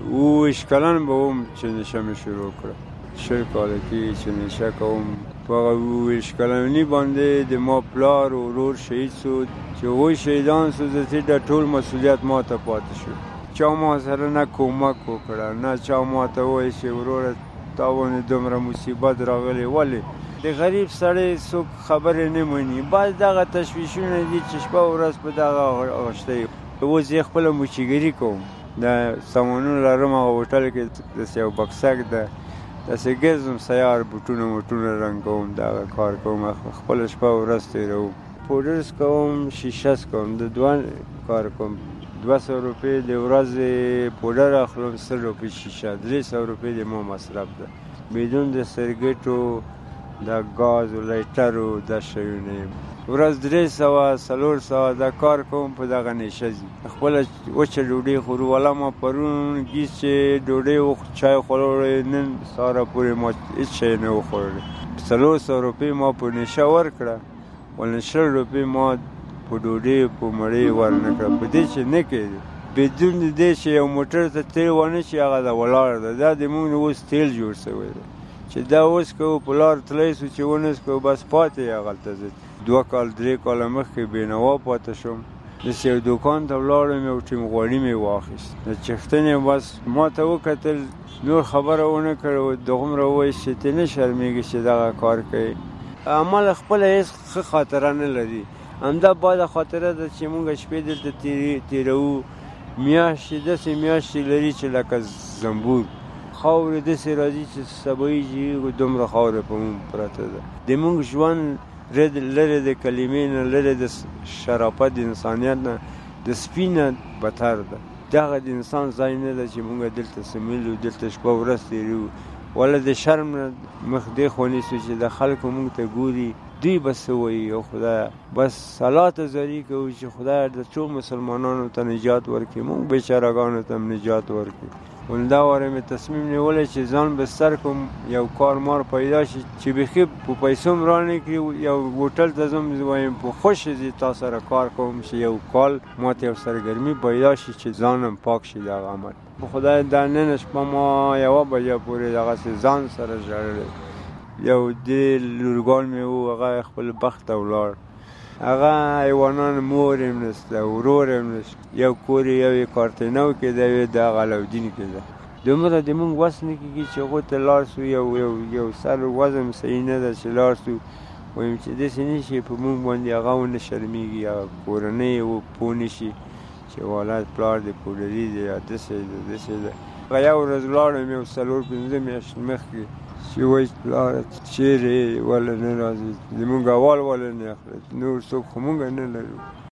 اوویشت کلن به وم چې نشه مې شروع کړه. 20 کاله کېږي چې نشه کوم. په هغه 20 کلنۍ باندې د ما پلار او ورور شهید شو چې هغوی شهیدان شو، د دې ټول مسؤلیت ما ته پاتې شو. چا ما سره نه کومک وکړه، نه چا ما ته ووایي چې وروره تا باندې دومره مصیبت راغلی. ولې د غریب سړی څوک خبرې نه مني. بعض دغه تشویشونه دي چې شپه ورځ په دغه اغشته یي. اوس یې خپله موچیګري کوم، د سامانونه لرم هغه هوټل کې داسې یو بکسک ده، داسې ګرځم سیار بوټونه موټونه رنګوم، دغه کار کوم، خپله شپه ورځ تېروم. پوډرز کوم، شیشه کوم، د دوه کار کوم. 200 روپۍ د ورځې پوډر اخلم، 100 روپۍ شیشه، 300 روپۍ د ما مصرف ده. بدون د سرګټو د ګاز و لایټرو د شیونه ورځ 300-400 دا کار کوم. په دغه نشه ځي خپله وچه ډوډۍ خورو. والا ما پرون ګیس چې ډوډۍ چای خوړلی، نن سهاره پورې ما هېڅ شی نه وخوړلی. 400 روپۍ ما په نشه ورکړه، ولې 20 روپۍ ما په ډوډۍ په مړۍ ورنه کړه. په دې چې نه کېږي بدون د دې چې یو موټر ته تیل ونه شي، هغه د ولاړ ده. دا د موږ اوس تیل جوړ شوی دی چې دا اوس کوو په لار تلی سو چې ونس کوو بس پاتې یې هغلته. زه 2 کال 3 کاله مخکې بېنوا پاتې شوم. داسې یو دوکان ته ولاړم، یو ټیم غوړي مې واخیست. د چښتنې بس ما ته وکتل، نور خبره ونه کړه. دغومره ووایي چې ته نه شرمېږې چې دغه کار کوې. عمل خپله هېڅ ښه خاطره نه لري. همدا باده خاطره ده چې مونږ شپې دلته تېروو. میاشتې داسې میاشتې لري چې لکه زنبور. خاورې داسې راځي چې سبایي دومره خاوره په مونږ پرته ده. د مونږ ژوند لرې د کلمې نه، لرې د شرافت د انسانیت نه، د سپي نه بتر ده. دغه د انسان ځای نه ده چې مونږ دلته سمیلو، دلته شپه ورځ تېروو. ولا د شرم نه مخ دې خوا نیسو چې د خلکو مونږ ته ګوري، دوی به څه وایي. او خدایه بس الله ته زاري کوو چې خدایه د څو مسلمانانو ته نجات ورکړي، مونږ بیچارهګانو ته هم نجات ورکړي. دا واره مې تصمیم نیولی چې ځان بستر کوم، یو کار مار پیدا شي چې بیخي په پیسو م رانه کړي. یو هوټل ته ځم، وایم په خوښه ځي تا سره کار کوم چې یو کال ماته یو سرګرمي پیدا شي چې ځانم پاک شي دغه عمل. په خدای دا نن شپه ما 1 بجه پورې دغسې ځان سره ژړلی. یو دې لورګان مې و، هغه خپل بخت ته ولاړ. هغه حیوانان مور هم نشته، ورور هم نشته. یو کور یې یو یې کارتنو کې ده، یو د علاودین کې ده. دومره د مونږ وس نه کېږي چې هغو ته لاړ سو. یو سر وزم صحیح نه ده چې لاړ سو. وایم چې داسې نه شي په مونږ باندې هغه ونه شرمېږي، هغه کورنۍ و پوه نه شي چې والله پلار د پوډري دی یا داسې ده داسې ده. هغه یو ورځ ولاړم، یو 4-5 میاشتې مخکې، چې وایي پلاره چیرې یې؟ ولې نه راځې؟ زمونږ احوال ولې نه اخلې؟ نور څوک خو مونږ نه لرو.